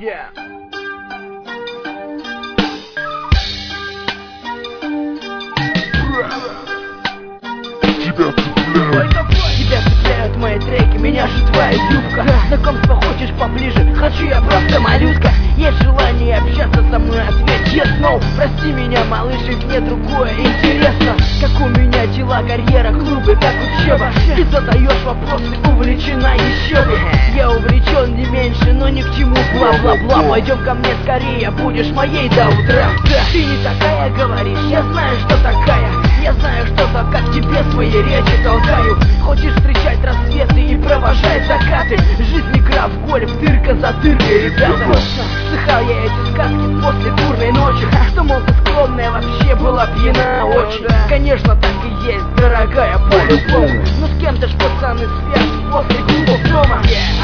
Тебя цепляют мои треки, меня же твоя юбка. Знакомство хочешь поближе, хочу я просто моллюска. Есть желание общаться со мной, ответь yes, no. Прости меня, малышек, мне другое интересно. Как у меня дела, карьера, клубы, как учеба. Ты задаешь вопросы, увлечена еще бы. Я увлечен не меньше, но ни к чему бла-бла-бла. Пойдем ко мне скорее, будешь моей до утра. Ты не такая, говоришь, я знаю, что такая. Я знаю что-то, как тебе свои речи толкаю. Хочешь встречать рассветы и провожать закаты. Жизнь игра в гольф, дырка за дыркой, ребята. Слыхал я эти сказки после бурной ночи, что, мол, ты склонная вообще была пьяна очень. Конечно, так и есть, дорогая, по-любому. Но с кем-то ж пацаны спят после клубов дома.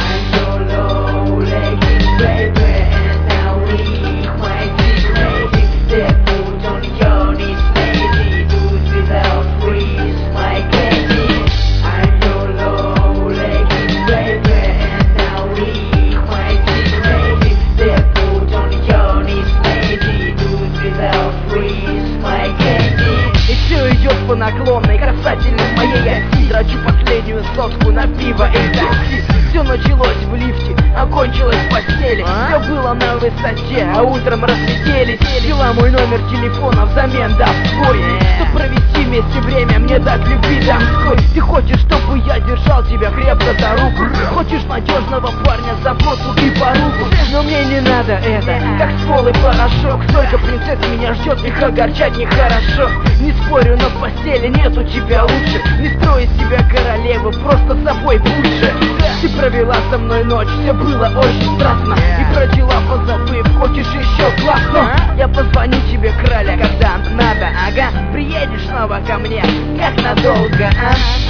По наклонной касательной моей оси трачу последнюю сотку на пиво и такси. Все началось в лифте, окончилось в постели. Все было на высоте, а утром разлетелись. Взяла мой номер телефона взамен дав свой, чтоб провести вместе время, мне дать любви дамской. Ты хочешь, чтобы я держал тебя крепко за руку? Хочешь надежного парня за босу и по руку? Но мне не надо это, как ствол и порошок. Столько принцесс меня ждет, их огорчать нехорошо. Не спорю, но в постели нет у тебя лучше. Не строй из себя королеву, просто собой будь же. Ты провела со мной ночь, все было очень страстно. И про дела позабыв, хочешь еще классно? Я позвоню тебе, краля, когда надо, ага. Приедешь снова ко мне, как надолго, а?